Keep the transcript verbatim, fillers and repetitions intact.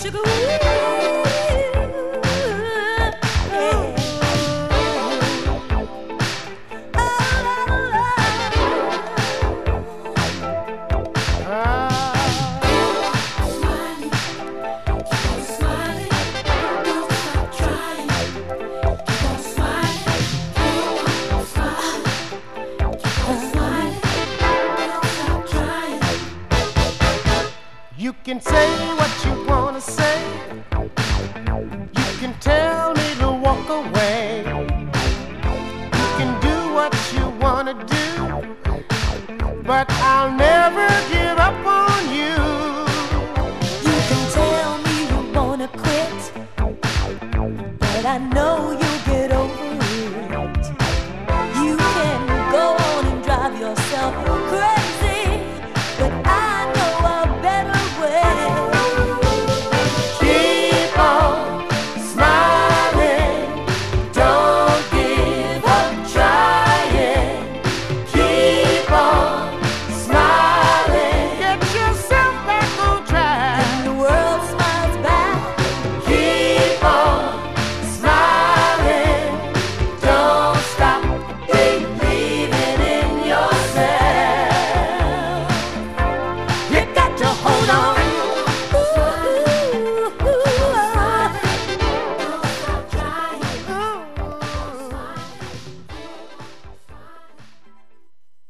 sugar. You can say what you wanna say. You can tell me to walk away. You can do what you wanna do, but I'll never give